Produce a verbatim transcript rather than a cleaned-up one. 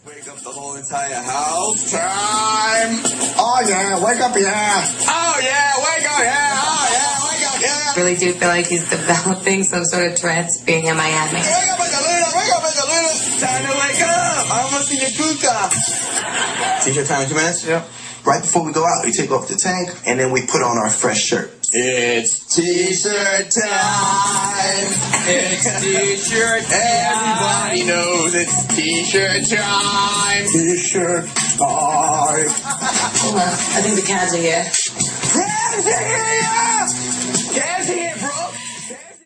Wake up the whole entire house. Time. Oh yeah, wake up, yeah. Oh yeah, wake up, yeah. Oh yeah, wake up, yeah. I really do feel like he's developing some sort of trance being in Miami. Wake up, Angelina, wake up, Angelina. Time to wake up. I almost see your puka. T-shirt time in two minutes? Yep. Right before we go out, we take off the tank, and then we put on our fresh shirt. It's T-shirt time. It's T-shirt. Everybody knows it's T-shirt time. T-shirt time. Hold on, I think the cats are here. Cats are here! Cats are